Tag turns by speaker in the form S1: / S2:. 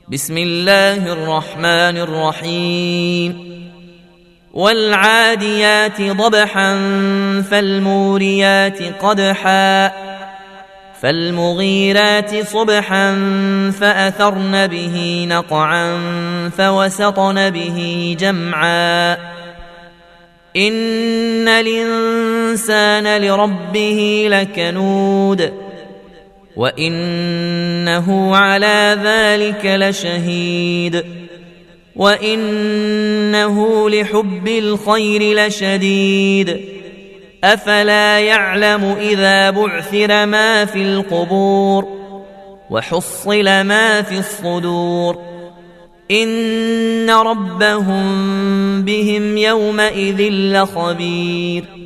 S1: بسم الله الرحمن الرحيم والعاديات ضبحا فالموريات قدحا فالمغيرات صبحا فأثرن به نقعا فوسطن به جمعا إن الإنسان لربه لكنود وإنه على ذلك لشهيد وإنه لحب الخير لشديد أفلا يعلم إذا بعثر ما في القبور وحصل ما في الصدور إن ربهم بهم يومئذ لخبير